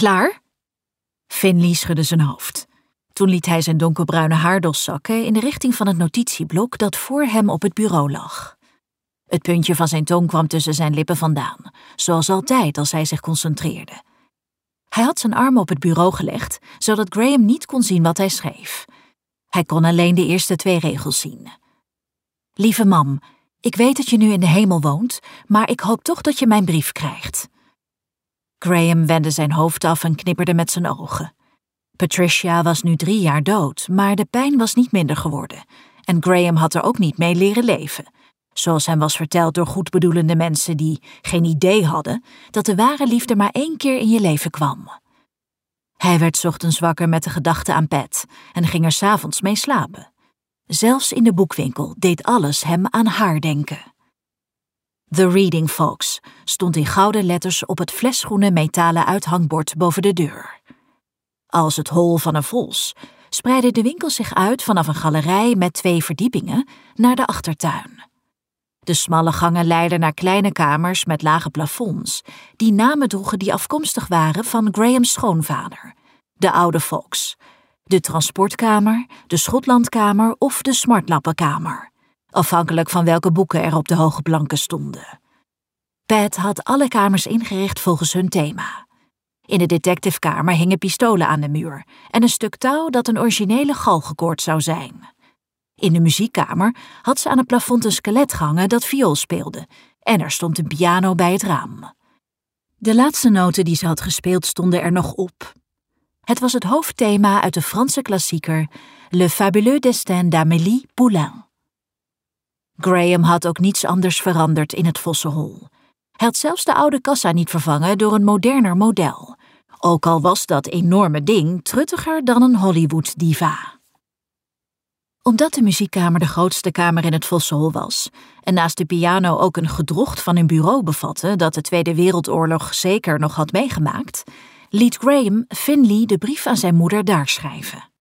Klaar? Finley schudde zijn hoofd. Toen liet hij zijn donkerbruine haardos zakken in de richting van het notitieblok dat voor hem op het bureau lag. Het puntje van zijn tong kwam tussen zijn lippen vandaan, zoals altijd als hij zich concentreerde. Hij had zijn arm op het bureau gelegd, zodat Graham niet kon zien wat hij schreef. Hij kon alleen de eerste 2 regels zien. Lieve mam, ik weet dat je nu in de hemel woont, maar ik hoop toch dat je mijn brief krijgt. Graham wendde zijn hoofd af en knipperde met zijn ogen. Patricia was nu 3 jaar dood, maar de pijn was niet minder geworden. En Graham had er ook niet mee leren leven. Zoals hem was verteld door goedbedoelende mensen die geen idee hadden dat de ware liefde maar 1 keer in je leven kwam. Hij werd 's ochtends wakker met de gedachte aan Pat en ging er 's avonds mee slapen. Zelfs in de boekwinkel deed alles hem aan haar denken. The Reading Folks stond in gouden letters op het flesgroene metalen uithangbord boven de deur. Als het hol van een vos spreidde de winkel zich uit vanaf een galerij met 2 verdiepingen naar de achtertuin. De smalle gangen leidden naar kleine kamers met lage plafonds, die namen droegen die afkomstig waren van Graham's schoonvader, de oude Fox, de transportkamer, de Schotlandkamer of de smartlappenkamer, afhankelijk van welke boeken er op de hoge planken stonden. Pat had alle kamers ingericht volgens hun thema. In de detectivekamer hingen pistolen aan de muur en een stuk touw dat een originele galgenkoord zou zijn. In de muziekkamer had ze aan het plafond een skelet gehangen dat viool speelde en er stond een piano bij het raam. De laatste noten die ze had gespeeld stonden er nog op. Het was het hoofdthema uit de Franse klassieker Le fabuleux destin d'Amélie Poulain. Graham had ook niets anders veranderd in het vossenhol. Hij had zelfs de oude kassa niet vervangen door een moderner model, ook al was dat enorme ding truttiger dan een Hollywood-diva. Omdat de muziekkamer de grootste kamer in het vossenhol was en naast de piano ook een gedrocht van een bureau bevatte dat de Tweede Wereldoorlog zeker nog had meegemaakt, liet Graham Finley de brief aan zijn moeder daar schrijven.